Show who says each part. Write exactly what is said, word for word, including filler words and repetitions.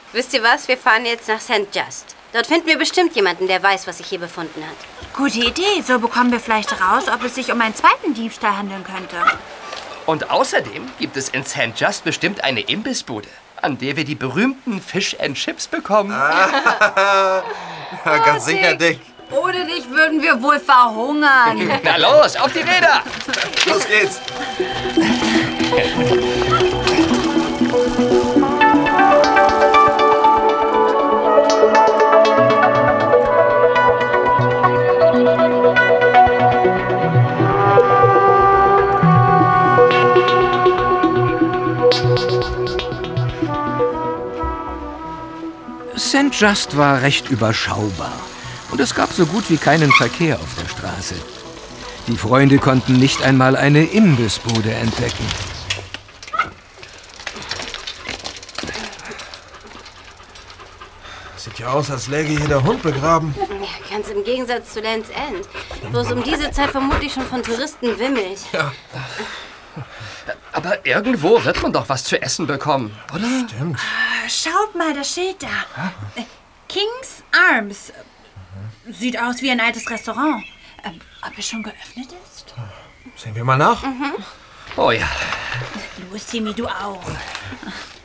Speaker 1: Wisst ihr was? Wir fahren jetzt nach Saint Just. Dort finden wir bestimmt jemanden, der weiß, was sich hier befunden hat.
Speaker 2: Gute Idee. So bekommen wir vielleicht raus, ob es sich um einen zweiten Diebstahl handeln könnte.
Speaker 3: Und außerdem gibt es in Saint Just bestimmt eine Imbissbude, an der wir die berühmten Fish and Chips bekommen.
Speaker 4: Ah, ganz sicher, Dick.
Speaker 2: Ohne dich würden wir wohl verhungern.
Speaker 3: Na los, auf die Räder!
Speaker 4: Los geht's.
Speaker 5: Saint Just war recht überschaubar und es gab so gut wie keinen Verkehr auf der Straße. Die Freunde konnten nicht einmal eine Imbissbude entdecken.
Speaker 4: Sieht ja aus, als läge hier der Hund begraben.
Speaker 1: Ja, ganz im Gegensatz zu Land's End, wo es um diese Zeit vermutlich schon von Touristen wimmelt.
Speaker 4: Ja.
Speaker 3: Aber irgendwo wird man doch was zu essen bekommen, oder?
Speaker 4: Stimmt.
Speaker 2: Schaut mal, das Schild da. Äh, King's Arms. Sieht aus wie ein altes Restaurant. Ähm, ob es schon geöffnet ist?
Speaker 4: Sehen wir mal nach.
Speaker 1: Mhm.
Speaker 3: Oh ja.
Speaker 2: Los, Timmy, du auch.